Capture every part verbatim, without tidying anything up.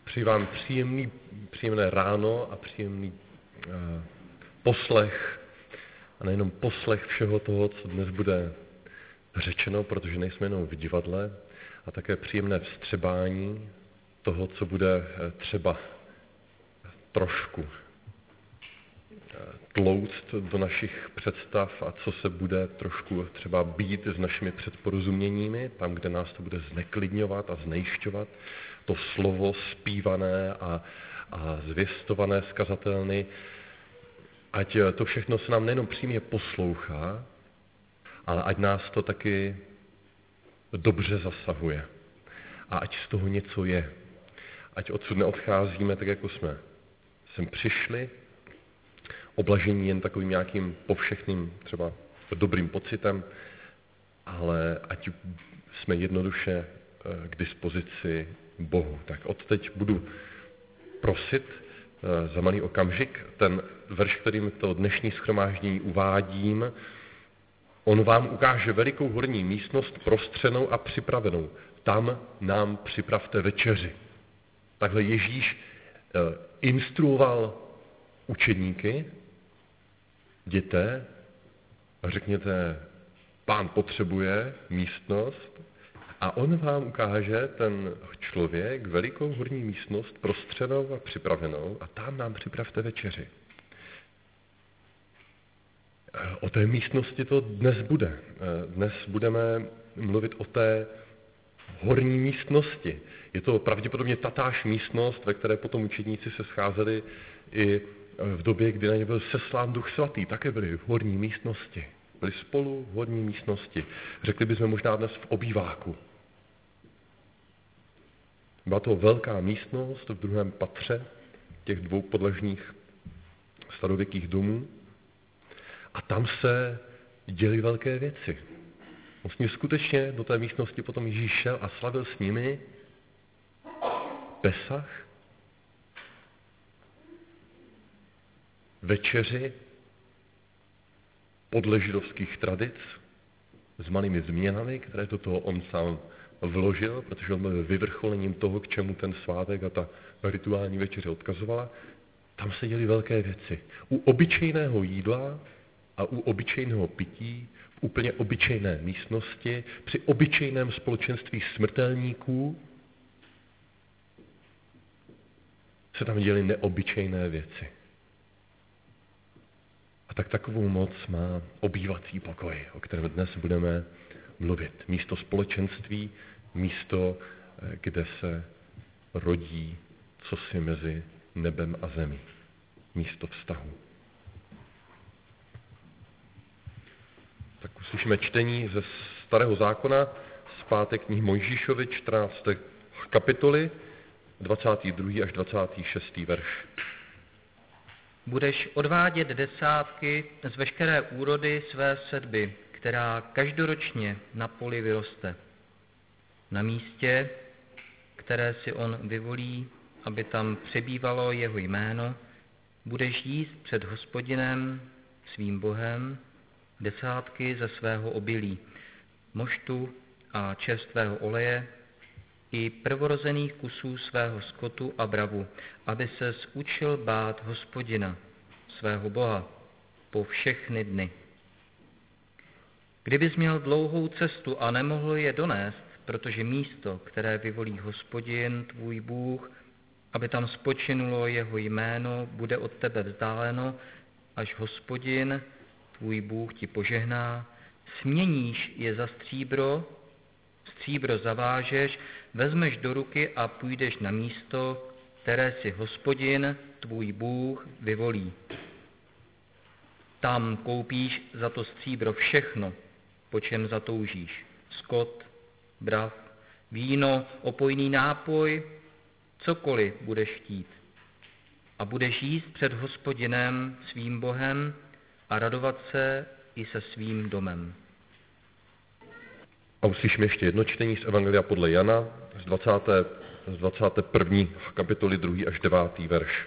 Přeji vám příjemný, příjemné ráno a příjemný uh, poslech, a nejenom poslech všeho toho, co dnes bude řečeno, protože nejsme jenom v divadle, a také příjemné vstřebání toho, co bude třeba trošku tlouct do našich představ a co se bude trošku třeba být s našimi předporozuměními, tam, kde nás to bude zneklidňovat a znejšťovat, to slovo zpívané a, a zvěstované z kazatelny, ať to všechno se nám nejenom přímě poslouchá, ale ať nás to taky dobře zasahuje. A ať z toho něco je. Ať odsud neodcházíme tak, jako jsme sem přišli, oblažení jen takovým nějakým povšechným třeba dobrým pocitem, ale ať jsme jednoduše k dispozici Bohu. Tak odteď budu prosit za malý okamžik ten verš, kterým to dnešní shromáždění uvádím. On vám ukáže velikou horní místnost prostřenou a připravenou. Tam nám připravte večeři. Takhle Ježíš instruoval učedníky, jděte a řekněte, Pán potřebuje místnost a on vám ukáže, ten člověk, velikou horní místnost prostřenou a připravenou a tam nám připravte večeři. O té místnosti to dnes bude. Dnes budeme mluvit o té horní místnosti. Je to pravděpodobně tatáž místnost, ve které potom učedníci se scházeli i v době, kdy na ně byl seslán Duch Svatý. Také byli v horní místnosti. Byli spolu v horní místnosti. Řekli bychom možná dnes v obýváku. Byla to velká místnost v druhém patře těch dvou podlažních starověkých domů. A tam se děly velké věci. Vlastně skutečně do té místnosti potom Ježíš šel a slavil s nimi Pesach, večeři podle židovských tradic s malými změnami, které do toho on sám vložil, protože on byl vyvrcholením toho, k čemu ten svátek a ta rituální večeře odkazovala. Tam se děly velké věci. U obyčejného jídla a u obyčejného pití, v úplně obyčejné místnosti, při obyčejném společenství smrtelníků se tam děly neobyčejné věci. A tak takovou moc má obývací pokoj, o kterém dnes budeme mluvit. Místo společenství, místo, kde se rodí cosi mezi nebem a zemí. Místo vztahu. Tak uslyšíme čtení ze Starého zákona z páté knihy Mojžíšovi, čtrnácté kapitoly, dvacátý druhý až dvacátý šestý verš. Budeš odvádět desátky z veškeré úrody své sedby, která každoročně na poli vyroste. Na místě, které si on vyvolí, aby tam přebývalo jeho jméno, budeš jíst před Hospodinem, svým Bohem, desátky ze svého obilí, moštu a čerstvého oleje i prvorozených kusů svého skotu a bravu, aby ses učil bát Hospodina, svého Boha, po všechny dny. Kdybys měl dlouhou cestu a nemohl je donést, protože místo, které vyvolí Hospodin, tvůj Bůh, aby tam spočinulo jeho jméno, bude od tebe vzdáleno, až Hospodin, tvůj Bůh ti požehná, směníš je za stříbro, stříbro zavážeš, vezmeš do ruky a půjdeš na místo, které si Hospodin, tvůj Bůh, vyvolí. Tam koupíš za to stříbro všechno, po čem zatoužíš. Skot, brav, víno, opojný nápoj, cokoliv budeš chtít. A budeš jíst před Hospodinem, svým Bohem, a radovat se i se svým domem. A uslyšíme ještě jedno čtení z Evangelia podle Jana z dvacáté, z dvacáté první kapitoly druhý až devátý verš.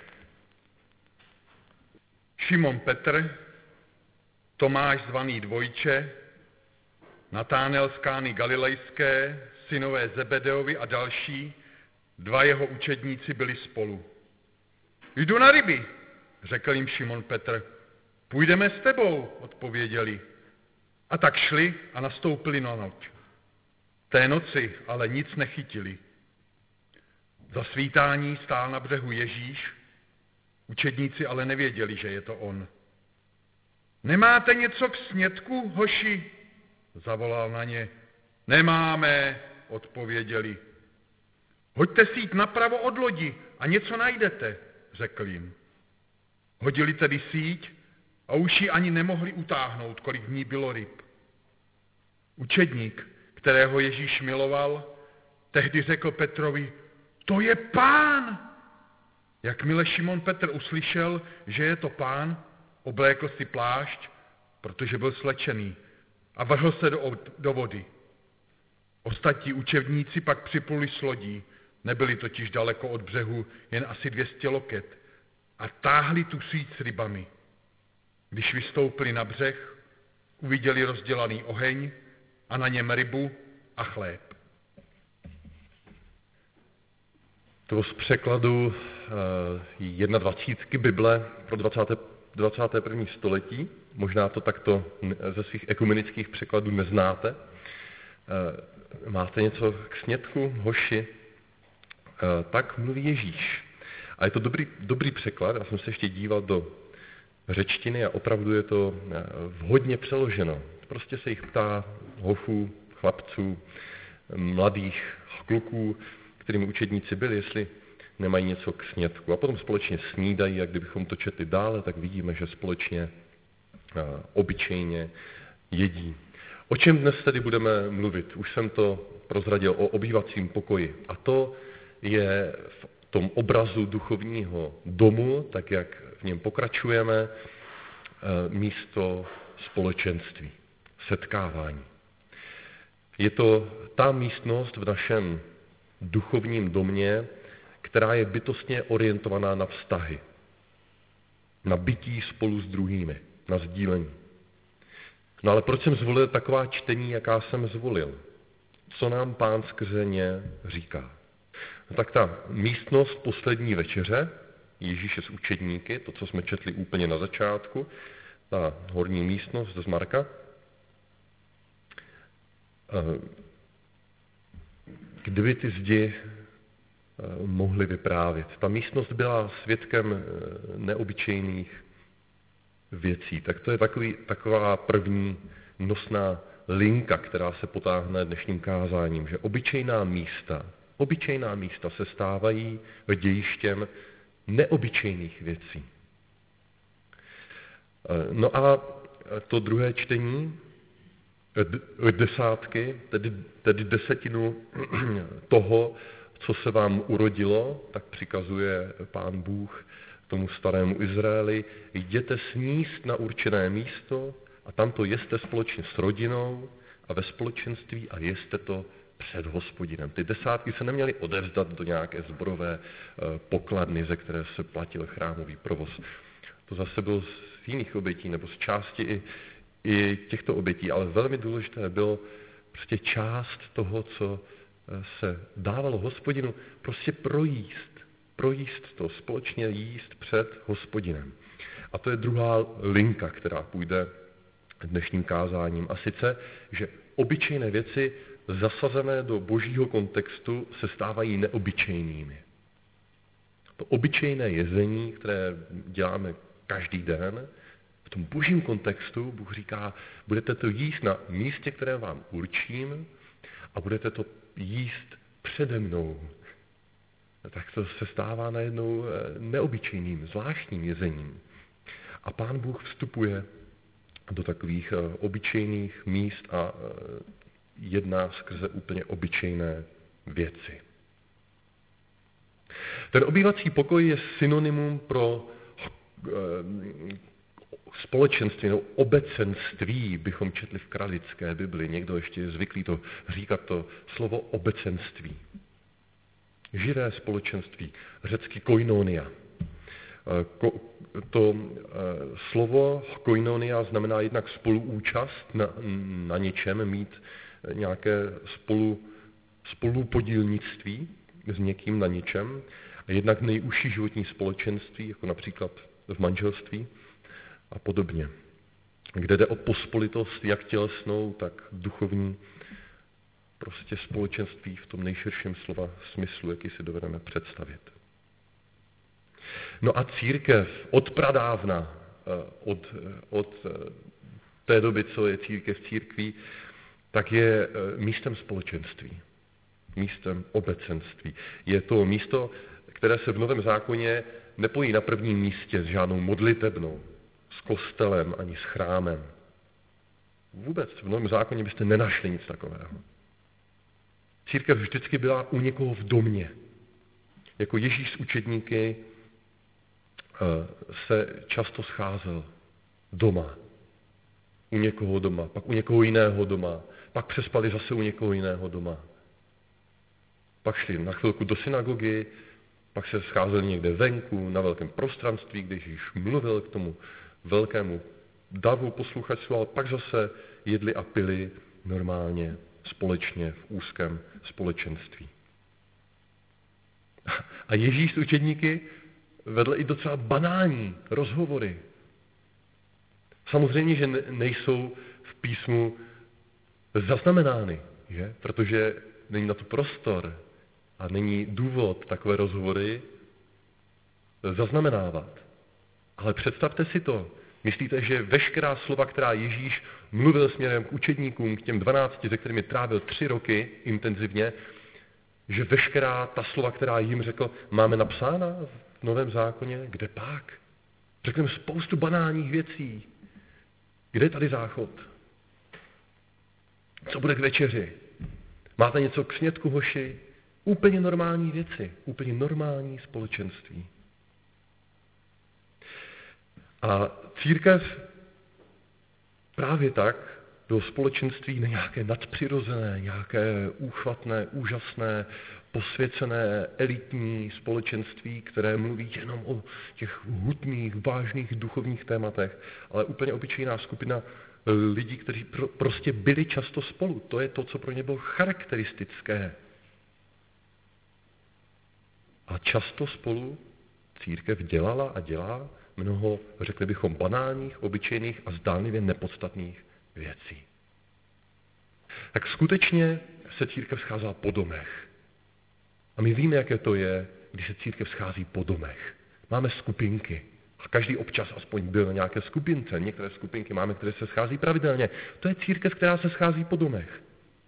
Šimon Petr, Tomáš zvaný Dvojče, Natánael z Kány Galilejské, synové Zebedeovi a další Dva jeho učedníci byli spolu. Jdu na ryby, řekl jim Šimon Petr. Půjdeme s tebou, odpověděli. A tak šli a nastoupili na noc. Té noci ale nic nechytili. Za svítání stál na břehu Ježíš, učedníci ale nevěděli, že je to on. Nemáte něco k snědku, hoši? Zavolal na ně. Nemáme, odpověděli. Hoďte síť napravo od lodi a něco najdete, řekl jim. Hodili tedy síť a už ji ani nemohli utáhnout, kolik v ní bylo ryb. Učedník, kterého Ježíš miloval, tehdy řekl Petrovi, to je Pán! Jakmile Šimon Petr uslyšel, že je to Pán, oblékl si plášť, protože byl slečený, a vrhl se do, do vody. Ostatní učedníci pak připluli s lodí, nebyli totiž daleko od břehu, jen asi dvě stě loket, a táhli tu síť s rybami. Když vystoupili na břeh, uviděli rozdělaný oheň a na něm rybu a chléb. To z překladu dvacítky Bible pro dvacáté dvacáté první století. Možná to takto ze svých ekumenických překladů neznáte. Máte něco k snědku, hoši? Tak mluví Ježíš. A je to dobrý, dobrý překlad. Já jsem se ještě díval do řečtiny a opravdu je to vhodně přeloženo. Prostě se jich ptá hochů, chlapců, mladých kluků, kterými učedníci byli, jestli nemají něco k snědku. A potom společně snídají, a kdybychom to četli dále, tak vidíme, že společně obyčejně jedí. O čem dnes tedy budeme mluvit? Už jsem to prozradil o obývacím pokoji. A to je v tom obrazu duchovního domu, tak jak v něm pokračujeme, místo společenství, setkávání. Je to ta místnost v našem duchovním domě, která je bytostně orientovaná na vztahy, na bytí spolu s druhými, na sdílení. No ale proč jsem zvolil taková čtení, jaká jsem zvolil? Co nám Pán skrze ně říká? No tak ta místnost poslední večeře, Ježíše s učedníky, to, co jsme četli úplně na začátku, ta horní místnost z Marka, kdyby ty zdi mohly vyprávět. Ta místnost byla svědkem neobyčejných věcí. Tak to je takový, taková první nosná linka, která se potáhne dnešním kázáním, že obyčejná místa, obyčejná místa se stávají dějištěm neobyčejných věcí. No a to druhé čtení, desátky, tedy, tedy desetinu toho, co se vám urodilo, tak přikazuje Pán Bůh tomu starému Izraeli, jděte sníst na určené místo a tam to jeste společně s rodinou a ve společenství a jeste to před Hospodinem. Ty desátky se neměly odevzdat do nějaké zborové pokladny, ze které se platil chrámový provoz. To zase bylo z jiných obětí, nebo z části i, i těchto obětí, ale velmi důležité bylo prostě část toho, co se dávalo Hospodinu, prostě projíst, projíst to, společně jíst před Hospodinem. A to je druhá linka, která půjde dnešním kázáním. A sice, že obyčejné věci zasazené do božího kontextu se stávají neobyčejnými. To obyčejné jezení, které děláme každý den, v tom božím kontextu Bůh říká, budete to jíst na místě, které vám určím a budete to jíst přede mnou. Tak to se stává najednou neobyčejným, zvláštním jezením. A Pán Bůh vstupuje do takových obyčejných míst a jedná skrze úplně obyčejné věci. Ten obývací pokoj je synonymum pro společenství, no obecenství, bychom četli v kralické Bibli. Někdo ještě je zvyklý to říkat to slovo obecenství. Živé společenství, řecky koinonia. Ko, to slovo koinonia znamená jednak spoluúčast na, na něčem, mít nějaké spolu, spolupodílnictví s někým na něčem, a jednak nejužší životní společenství, jako například v manželství a podobně, kde jde o pospolitost jak tělesnou, tak duchovní, prostě společenství v tom nejširším slova smyslu, jaký si dovedeme představit. No a církev od pradávna, od, od té doby, co je církev církví, tak je místem společenství, místem obecenství. Je to místo, které se v Novém zákoně nepojí na prvním místě s žádnou modlitebnou, s kostelem ani s chrámem. Vůbec v Novém zákoně byste nenašli nic takového. Církev vždycky byla u někoho v domě. Jako Ježíš s učedníky se často scházel doma. U někoho doma, pak u někoho jiného doma, pak přespali zase u někoho jiného doma. Pak šli na chvilku do synagogy, pak se scházeli někde venku, na velkém prostranství, když Ježíš mluvil k tomu velkému davu posluchačů, ale pak zase jedli a pili normálně, společně, v úzkém společenství. A Ježíš s učedníky vedl i docela banální rozhovory. Samozřejmě, že nejsou v písmu zaznamenány, že? Protože není na to prostor a není důvod takové rozhovory zaznamenávat. Ale představte si to. Myslíte, že veškerá slova, která Ježíš mluvil směrem k učedníkům, k těm dvanácti, se kterými trávil tři roky intenzivně, že veškerá ta slova, která jim řekl, máme napsána v Novém zákoně? Kde pak? Řekneme spoustu banálních věcí. Kde je tady záchod? Co bude k večeři? Máte něco k snědku, hoši? Úplně normální věci, úplně normální společenství. A církev právě tak do společenství na nějaké nadpřirozené, nějaké úchvatné, úžasné, posvěcené, elitní společenství, které mluví jenom o těch hutných, vážných duchovních tématech, ale úplně obyčejná skupina lidí, kteří pro, prostě byli často spolu. To je to, co pro ně bylo charakteristické. A často spolu církev dělala a dělá mnoho, řekli bychom, banálních, obyčejných a zdánlivě nepodstatných věcí. Tak skutečně se církev scházela po domech. A my víme, jaké to je, když se církev schází po domech. Máme skupinky. A každý občas aspoň byl na nějaké skupince. Některé skupinky máme, které se schází pravidelně. To je církev, která se schází po domech.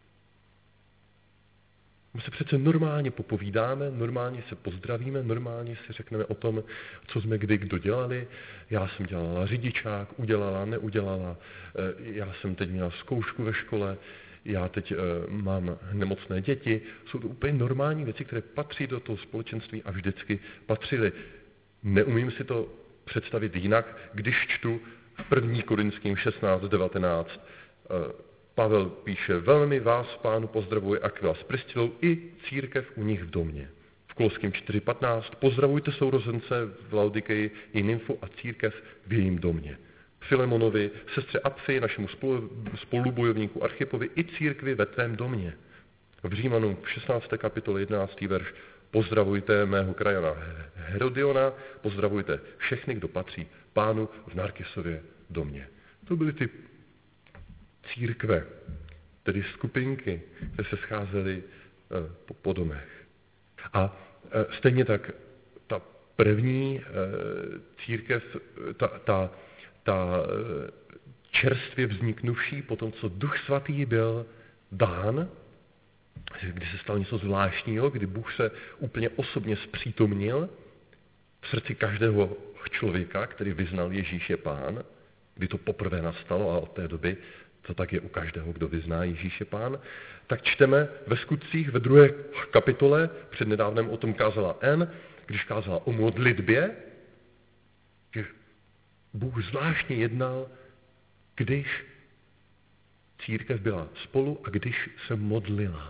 My se přece normálně popovídáme, normálně se pozdravíme, normálně si řekneme o tom, co jsme kdy kdo dělali. Já jsem dělala řidičák, udělala, neudělala. Já jsem teď měla zkoušku ve škole, já teď mám nemocné děti. Jsou to úplně normální věci, které patří do toho společenství a vždycky patřily. Neumím si to představit jinak, když čtu v první Korinským šestnáct devatenáct. Pavel píše, velmi vás, Pánu, pozdravuje Aquila s Priscilou i církev u nich v domě. V Koloským čtyři patnáct pozdravujte sourozence v Laodikeji i nymfu a církev v jejím domě. Filemonovi, sestře Apfy, našemu spolu, spolubojovníku Archipovi i církvi ve tvém domě. V Římanům v šestnácté kapitole jedenáctý verš pozdravujte mého krajana Herodiona, pozdravujte všechny, kdo patří Pánu v Narkisově domě. To byly ty církve, tedy skupinky, které se scházely po, po domech. A stejně tak ta první církev, ta, ta, ta čerstvě vzniknuvší, po tom, co Duch Svatý byl dán, kdy se stalo něco zvláštního, kdy Bůh se úplně osobně zpřítomnil v srdci každého člověka, který vyznal Ježíš je Pán, kdy to poprvé nastalo a od té doby to tak je u každého, kdo vyzná Ježíš je Pán, tak čteme ve Skutcích ve druhé kapitole, přednedávnem o tom kázala N, když kázala o modlitbě, že Bůh zvláštně jednal, když církev byla spolu a když se modlila.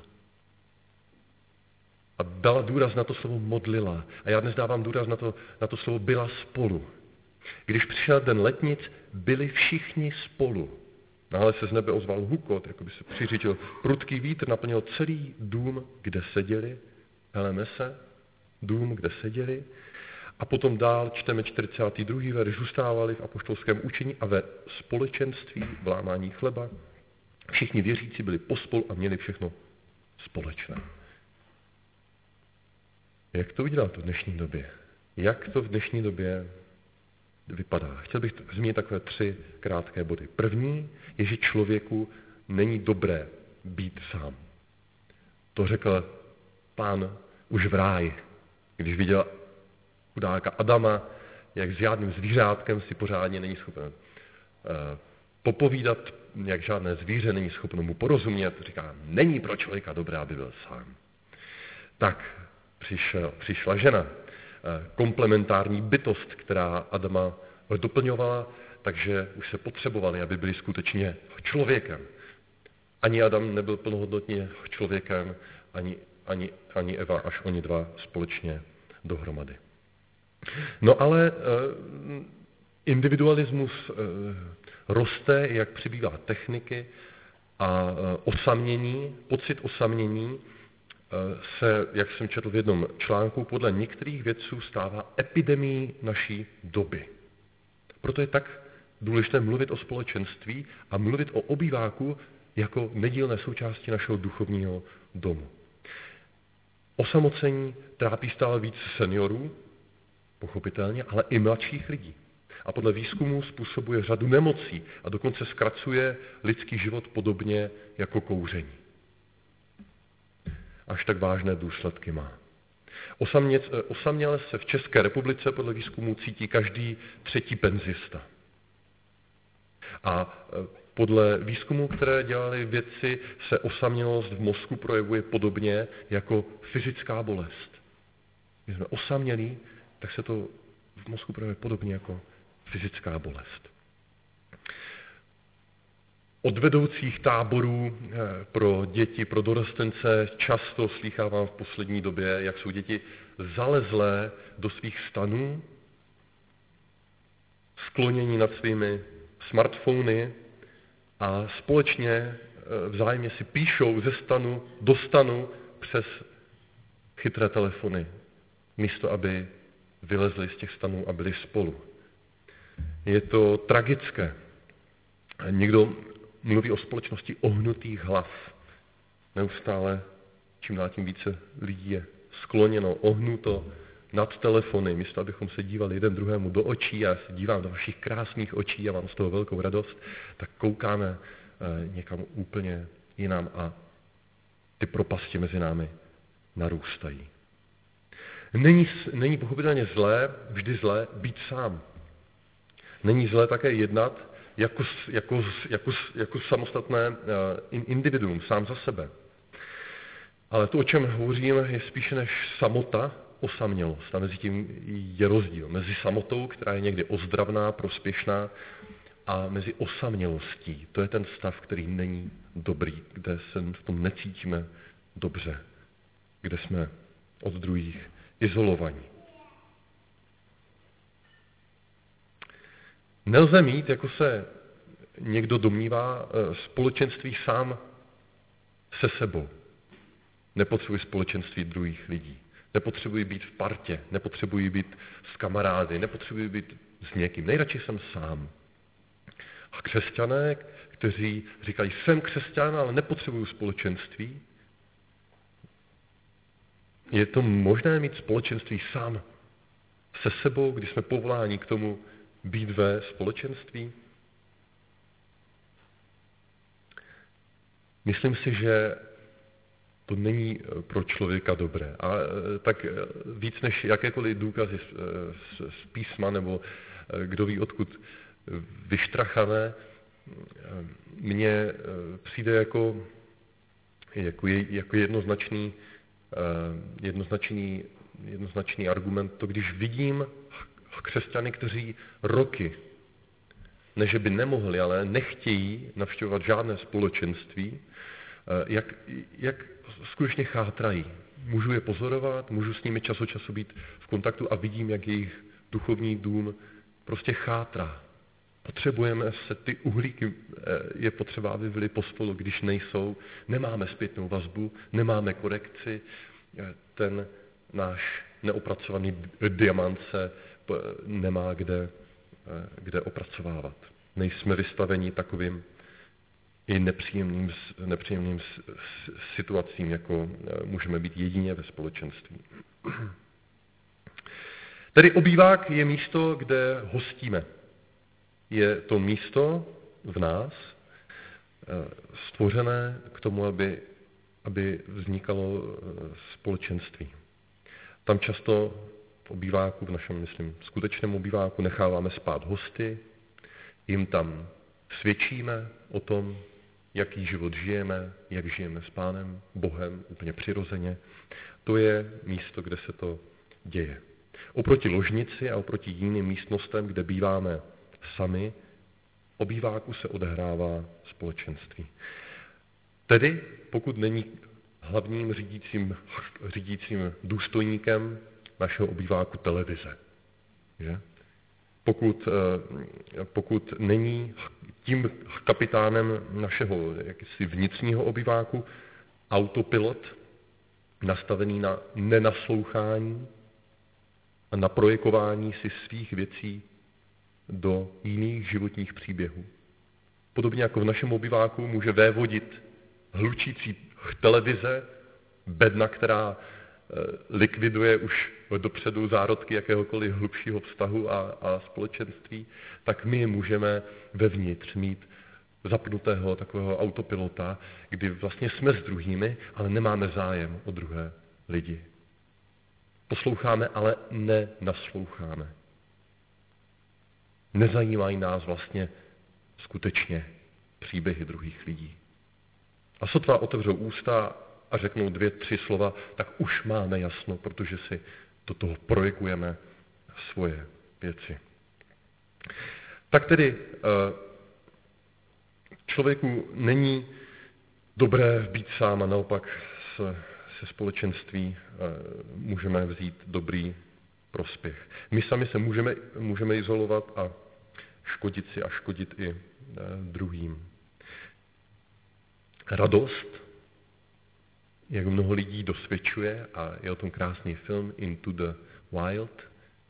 A dala důraz na to slovo modlila. A já dnes dávám důraz na to, na to slovo byla spolu. Když přišel den letnic, byli všichni spolu. Náhle se z nebe ozval hukot, jako by se přiřítil prudký vítr, naplnil celý dům, kde seděli heleme se, dům, kde seděli, a potom dál čteme čtyřicátý druhý verš, zůstávali v apoštolském učení a ve společenství v lámání chleba. Všichni věřící byli pospolu a měli všechno společné. Jak to udělat v dnešní době? Jak to v dnešní době vypadá? Chtěl bych zmínit takové tři krátké body. První je, že člověku není dobré být sám. To řekl Pán už v ráji, když viděl chudáka Adama, jak s žádným zvířátkem si pořádně není schopen popovídat, jak žádné zvíře není schopno mu porozumět. Říká, není pro člověka dobré, aby byl sám. Tak přišel, přišla žena, komplementární bytost, která Adama doplňovala, takže už se potřebovali, aby byli skutečně člověkem. Ani Adam nebyl plnohodnotně člověkem, ani, ani, ani Eva, až oni dva společně dohromady. No ale eh, individualismus eh, roste, jak přibývá techniky a eh, osamění, pocit osamění eh, se, jak jsem četl v jednom článku, podle některých vědců stává epidemií naší doby. Proto je tak důležité mluvit o společenství a mluvit o obýváku jako nedílné součásti našeho duchovního domu. Osamocení trápí stále víc seniorů, pochopitelně, ale i mladších lidí. A podle výzkumu způsobuje řadu nemocí a dokonce zkracuje lidský život podobně jako kouření. Až tak vážné důsledky má. Osaměc, osaměle se v České republice podle výzkumu cítí každý třetí penzista. A podle výzkumů, které dělali vědci, se osamělost v mozku projevuje podobně jako fyzická bolest. Když jsme osamělí, tak se to v mozku projevuje podobně jako fyzická bolest. Od vedoucích táborů pro děti, pro dorostence často slýchávám v poslední době, jak jsou děti zalezlé do svých stanů, sklonění nad svými smartfony a společně vzájemně si píšou ze stanu do stanu přes chytré telefony, místo aby vylezli z těch stanů a byli spolu. Je to tragické. Někdo mluví o společnosti ohnutých hlav. Neustále čím dál tím více lidí je skloněno, ohnuto nad telefony, místo abychom se dívali jeden druhému do očí, já se dívám do vašich krásných očí a mám z toho velkou radost, tak koukáme někam úplně jinam a ty propasti mezi námi narůstají. Není, není pochopitelně zlé, vždy zlé být sám. Není zlé také jednat jako, jako, jako, jako samostatné individuum, sám za sebe. Ale to, o čem hovořím, je spíše než samota, osamělost. A mezi tím je rozdíl. Mezi samotou, která je někdy ozdravná, prospěšná, a mezi osamělostí. To je ten stav, který není dobrý, kde se v tom necítíme dobře, kde jsme od druhých izolovaní. Nelze mít, jako se někdo domnívá, společenství sám se sebou. Nepotřebuji společenství druhých lidí. Nepotřebuji být v partě, nepotřebuji být s kamarády, nepotřebuji být s někým. Nejradši jsem sám. A křesťané, kteří říkají, jsem křesťan, ale nepotřebuju společenství, je to možné mít společenství sám se sebou, když jsme povoláni k tomu být ve společenství? Myslím si, že to není pro člověka dobré. A tak víc než jakékoliv důkazy z písma nebo kdo ví odkud vyštrachané, mně přijde jako, jako, jako jednoznačný, jednoznačný, jednoznačný argument to, když vidím křesťany, kteří roky, ne že by nemohli, ale nechtějí navštěvovat žádné společenství, jak, jak skutečně chátrají. Můžu je pozorovat, můžu s nimi čas od času být v kontaktu a vidím, jak jejich duchovní dům prostě chátrá. Potřebujeme se, ty uhlíky je potřeba, aby byly pospolu, když nejsou. Nemáme zpětnou vazbu, nemáme korekci, ten náš neopracovaný diamant se nemá kde, kde opracovávat. Nejsme vystaveni takovým i nepříjemným, nepříjemným situacím, jako můžeme být jedině ve společenství. Tedy obývák je místo, kde hostíme. Je to místo v nás stvořené k tomu, aby, aby vznikalo společenství. Tam často v obýváku, v našem, myslím, skutečném obýváku necháváme spát hosty, jim tam svědčíme o tom, jaký život žijeme, jak žijeme s Pánem, Bohem, úplně přirozeně. To je místo, kde se to děje. Oproti ložnici a oproti jiným místnostem, kde býváme sami, obýváku se odehrává společenství. Tedy, pokud není hlavním řídícím, řídícím důstojníkem našeho obýváku televize, že? Pokud, pokud není tím kapitánem našeho jakýsi vnitřního obýváku autopilot nastavený na nenaslouchání a na projekování si svých věcí do jiných životních příběhů. Podobně jako v našem obýváku může vévodit hlučící televize, bedna, která likviduje už dopředu zárodky jakéhokoliv hlubšího vztahu a, a společenství, tak my můžeme vevnitř mít zapnutého takového autopilota, kdy vlastně jsme s druhými, ale nemáme zájem o druhé lidi. Posloucháme, ale nenasloucháme. Nezajímají nás vlastně skutečně příběhy druhých lidí. A sotva otevřou ústa a řeknou dvě, tři slova, tak už máme jasno, protože si do toho projekujeme svoje věci. Tak tedy člověku není dobré být sám a naopak se společenství můžeme vzít dobrý prospěch. My sami se můžeme, můžeme izolovat a škodit si a škodit i druhým. Radost, jak mnoho lidí dosvědčuje, a je o tom krásný film Into the Wild,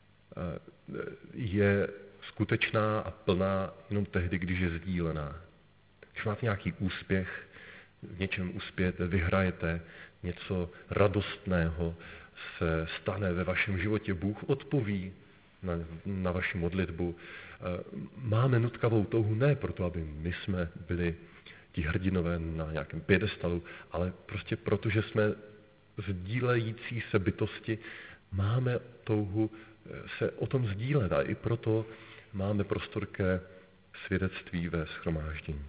je skutečná a plná jenom tehdy, když je sdílená. Když máte nějaký úspěch, v něčem uspějete, vyhrajete, něco radostného se stane ve vašem životě, Bůh odpoví na, na vaši modlitbu. Máme nutkavou touhu ne proto, aby my jsme byli ti hrdinové na nějakém piedestalu, ale prostě proto, že jsme sdílející se bytosti, máme touhu se o tom sdílet a i proto máme prostor ke svědectví ve shromáždění.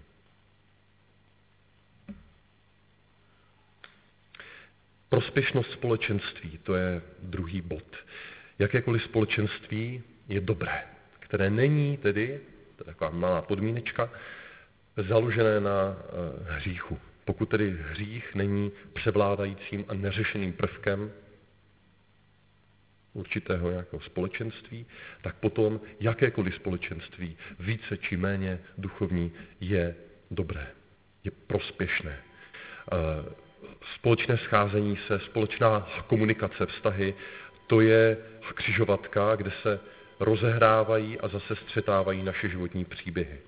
Prospěšnost společenství, to je druhý bod. Jakékoliv společenství je dobré, které není tedy, to je taková malá podmínečka, založené na hříchu. Pokud tedy hřích není převládajícím a neřešeným prvkem určitého nějakého společenství, tak potom jakékoliv společenství, více či méně duchovní, je dobré, je prospěšné. Společné scházení se, společná komunikace, vztahy, to je křižovatka, kde se rozehrávají a zase střetávají naše životní příběhy.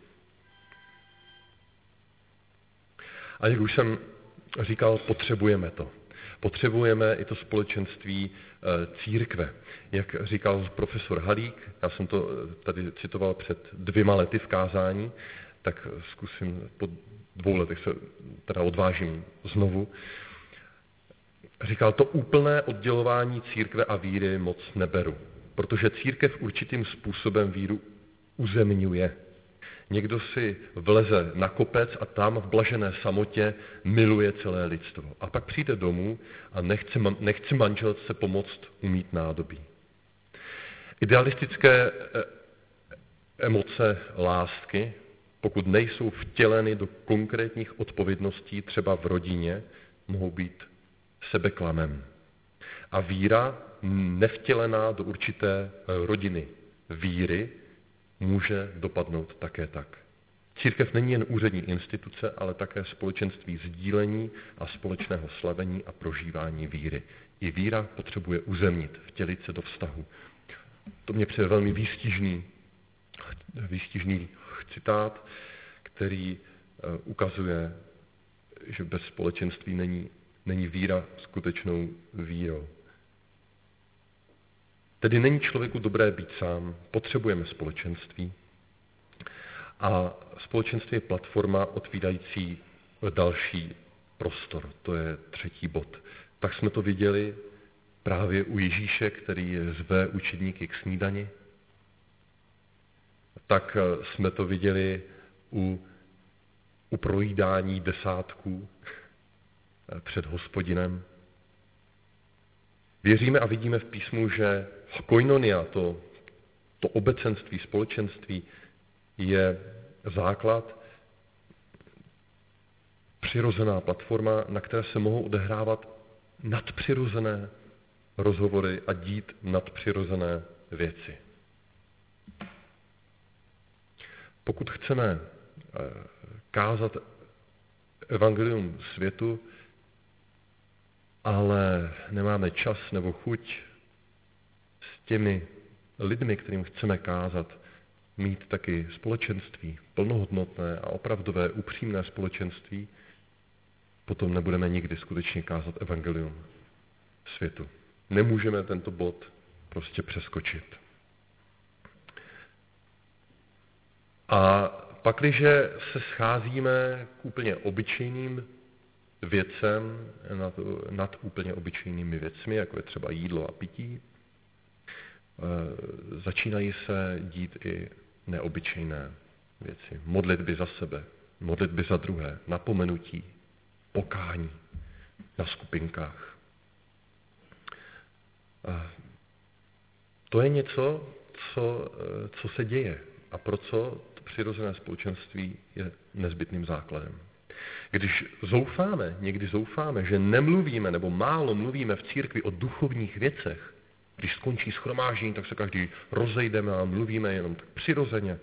A jak už jsem říkal, potřebujeme to. Potřebujeme i to společenství církve. Jak říkal profesor Halík, já jsem to tady citoval před dvěma lety v kázání, tak zkusím, po dvou letech se teda odvážím znovu. Říkal, to úplné oddělování církve a víry moc neberu, protože církev určitým způsobem víru uzemňuje. Někdo si vleze na kopec a tam v blažené samotě miluje celé lidstvo. A pak přijde domů a nechce, nechce manželce pomoct umýt nádobí. Idealistické emoce lásky, pokud nejsou vtěleny do konkrétních odpovědností, třeba v rodině, mohou být sebeklamem. A víra, nevtělená do určité rodiny víry, může dopadnout také tak. Církev není jen úřední instituce, ale také společenství sdílení a společného slavení a prožívání víry. I víra potřebuje uzemnit, vtělit se do vztahu. To mě přijde velmi výstižný, výstižný citát, který ukazuje, že bez společenství není, není víra skutečnou vírou. Tedy není člověku dobré být sám, potřebujeme společenství. A společenství je platforma otvírající další prostor, to je třetí bod. Tak jsme to viděli právě u Ježíše, který zve učedníky k snídani. Tak jsme to viděli u, u projídání desátků před Hospodinem. Věříme a vidíme v písmu, že koinonia, to, to obecenství, společenství, je základ, přirozená platforma, na které se mohou odehrávat nadpřirozené rozhovory a dít nadpřirozené věci. Pokud chceme kázat evangelium světu, ale nemáme čas nebo chuť s těmi lidmi, kterým chceme kázat, mít taky společenství, plnohodnotné a opravdové, upřímné společenství, potom nebudeme nikdy skutečně kázat evangelium světu. Nemůžeme tento bod prostě přeskočit. A pakliže se scházíme k úplně obyčejným věcem, nad, nad úplně obyčejnými věcmi, jako je třeba jídlo a pití, začínají se dít i neobyčejné věci. Modlitby za sebe, modlitby za druhé, napomenutí, pokání na skupinkách. To je něco, co, co se děje a pro co to přirozené společenství je nezbytným základem. Když zoufáme, někdy zoufáme, že nemluvíme nebo málo mluvíme v církvi o duchovních věcech, když skončí shromáždění, tak se každý rozejdeme a mluvíme jenom tak přirozeně.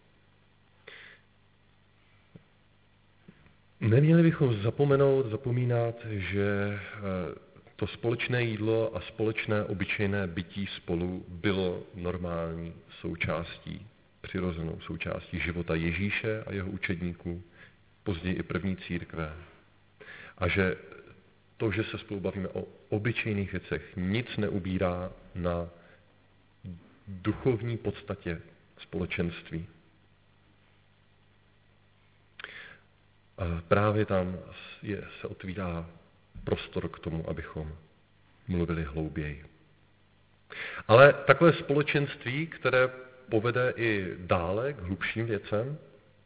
Neměli bychom zapomenout, zapomínat, že to společné jídlo a společné obyčejné bytí spolu bylo normální součástí, přirozenou součástí života Ježíše a jeho učedníků, později i první církve. A že to, že se spolu bavíme o obyčejných věcech, nic neubírá na duchovní podstatě společenství. A právě tam je, se otvírá prostor k tomu, abychom mluvili hlouběji. Ale takové společenství, které povede i dále k hlubším věcem,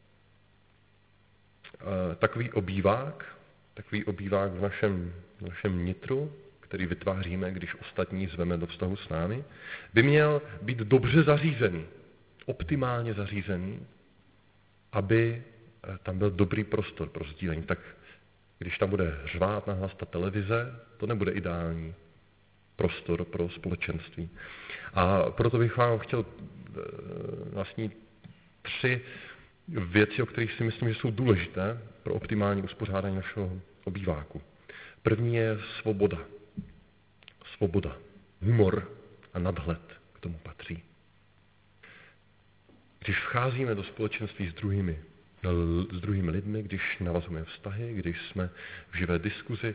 takový obývák, takový obývák v našem, v našem nitru, který vytváříme, když ostatní zveme do vztahu s námi, by měl být dobře zařízený, optimálně zařízený, aby tam byl dobrý prostor pro sdílení. Tak když tam bude řvát nahlas ta televize, to nebude ideální prostor pro společenství. A proto bych vám chtěl vlastně tři věci, o kterých si myslím, že jsou důležité pro optimální uspořádání našeho obýváku. První je svoboda. Svoboda. Humor a nadhled k tomu patří. Když vcházíme do společenství s druhými, s druhými lidmi, když navazujeme vztahy, když jsme v živé diskuzi,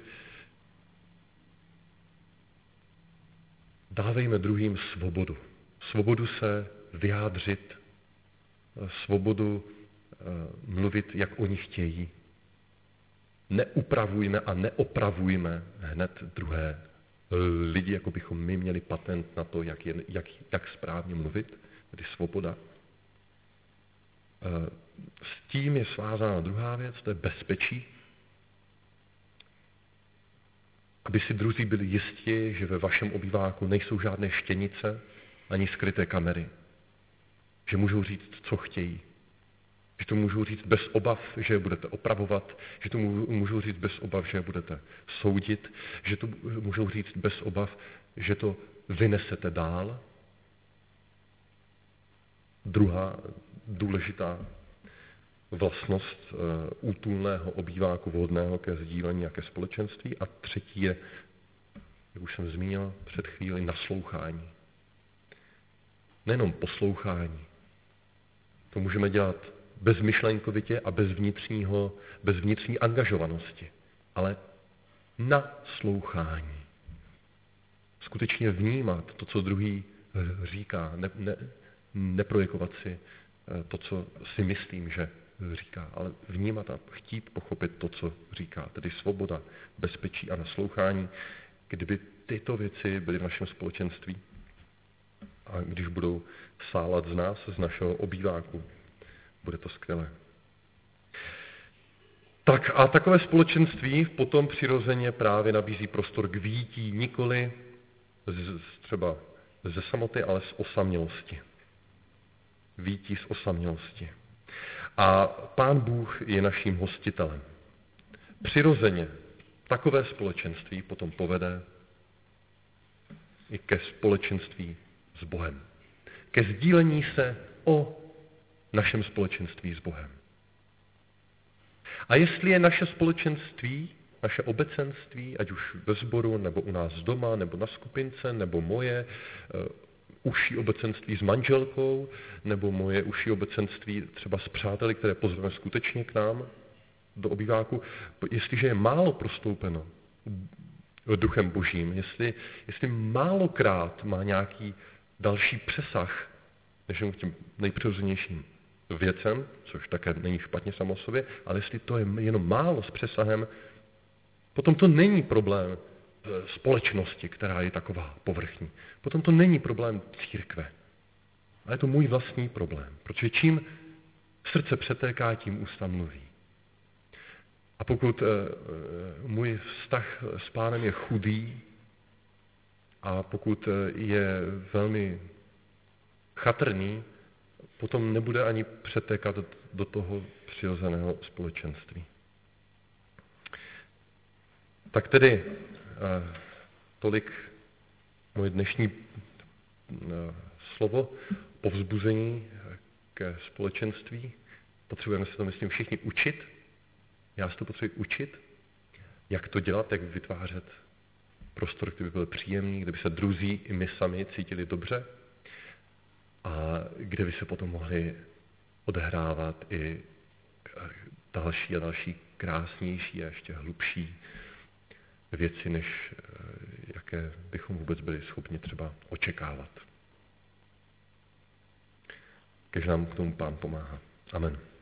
dávejme druhým svobodu. Svobodu se vyjádřit, svobodu mluvit, jak oni chtějí. Neupravujme a neopravujme hned druhé lidi, jako bychom my měli patent na to, jak, je, jak, jak správně mluvit, tedy svoboda. S tím je svázána druhá věc, to je bezpečí. Aby si druzí byli jisti, že ve vašem obýváku nejsou žádné štěnice ani skryté kamery. Že můžou říct, co chtějí. Že to můžou říct bez obav, že je budete opravovat, že to můžou říct bez obav, že je budete soudit, že to můžou říct bez obav, že to vynesete dál. Druhá důležitá vlastnost útulného obýváku vhodného ke sdílení a ke společenství. A třetí je jak už jsem zmínil před chvíli, naslouchání. Nejenom poslouchání. To můžeme dělat bezmyšlenkovitě a bez vnitřního, bez vnitřní angažovanosti, ale naslouchání. Skutečně vnímat to, co druhý říká, ne, ne, neprojekovat si to, co si myslím, že říká, ale vnímat a chtít pochopit to, co říká, tedy svoboda, bezpečí a naslouchání. Kdyby tyto věci byly v našem společenství a když budou sálat z nás, z našeho obýváku, bude to skvělé. Tak a takové společenství potom přirozeně právě nabízí prostor k výjití nikoli z, třeba ze samoty, ale z osamělosti. Výjití z osamělosti. A Pán Bůh je naším hostitelem. Přirozeně takové společenství potom povede i ke společenství s Bohem. Ke sdílení se o našem společenství s Bohem. A jestli je naše společenství, naše obecenství, ať už ve sboru, nebo u nás doma, nebo na skupince, nebo moje uh, užší obecenství s manželkou, nebo moje užší obecenství třeba s přáteli, které pozveme skutečně k nám do obýváku, jestliže je málo prostoupeno duchem Božím, jestli, jestli málokrát má nějaký další přesah, než k těm nejpřirozenějším věcem, což také není špatně samo o sobě, ale jestli to je jenom málo s přesahem, potom to není problém společnosti, která je taková povrchní. Potom to není problém církve. Ale je to můj vlastní problém. Protože čím srdce přetéká, tím ústa mluví. A pokud e, můj vztah s Pánem je chudý a pokud je velmi chatrný, potom nebude ani přetékat do, do toho přirozeného společenství. Tak tedy eh, tolik moje dnešní eh, slovo, povzbuzení ke společenství. Potřebujeme se to, myslím, všichni učit. Já se to potřebuji učit, jak to dělat, jak vytvářet prostor, který by byl příjemný, kde by se druzí i my sami cítili dobře a kde by se potom mohli odehrávat i další a další krásnější a ještě hlubší věci, než jaké bychom vůbec byli schopni třeba očekávat. Kež nám k tomu Pán pomáhá. Amen.